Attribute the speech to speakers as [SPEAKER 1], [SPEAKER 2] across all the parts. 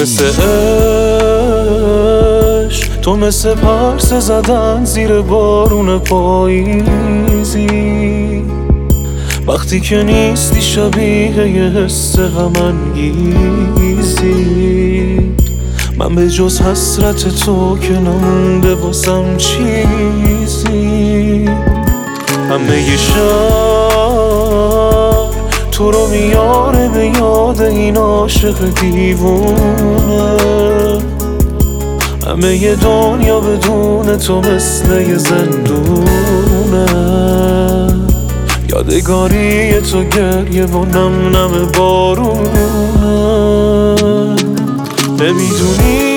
[SPEAKER 1] مثل عشق، تو مثل پرسه زدن زیر بارون پاییزی. وقتی که نیستی شبیه یه حس غم انگیزی. من به جز حسرت تو که نمونده واسم چیزی. همه ی شهر تو رو میاره به یاد این عاشق دیوونه. همه ی دنیا بدون تو مثل یه زندونه. یادگاری تو گریه و نم نم بارونه. نمیدونی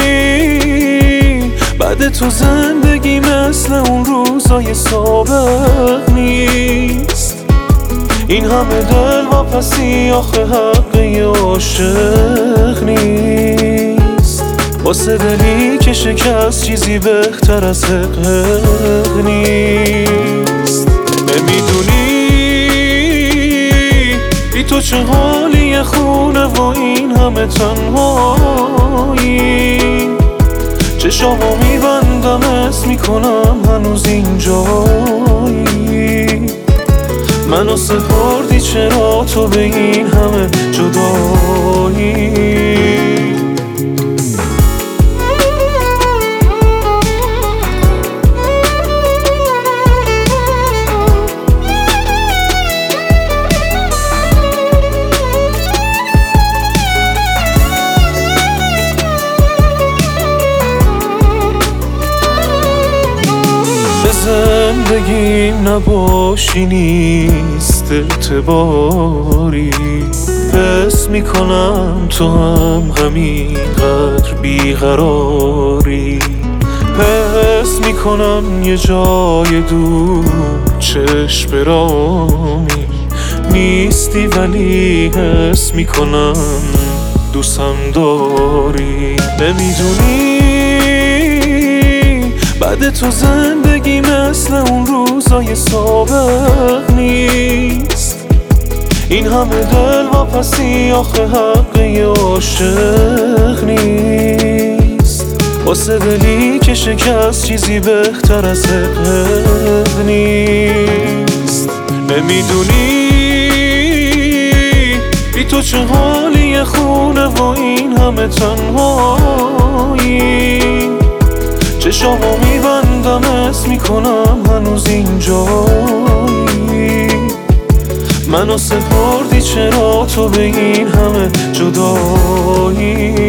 [SPEAKER 1] بعد تو زندگی مثل اون روزای سابق نیست. این همه دل واپسی آخه حق یه عاشق نیست. واسه دلی که شکست چیزی بهتر از حق نیست. نمیدونی بی تو چه حالی خونه و این همه تنهایی. چشامو میبندم اسم میکنم هنوز اینجایی. منو سپردی چرا تو به این همه جدایی. زندگیم نباشی نیست اعتباری. حس میکنم تو هم همینقدر بیقراری. حس میکنم یه جای دور چشم برامی نیستی، ولی حس میکنم دوستم داری. نمیدونی بعد تو زندگی مثل اون روزای سابق نیست. این همه دل واپسی آخه حق یه عاشق نیست. واسه دلی که شکست چیزی بهتر از حق نیست. نمیدونی بی تو چه حالی خونه و این همه تنهایی. چشامو میبندم اسم میکنم هنوز اینجایی. منو سپردی چرا تو به این همه جدایی.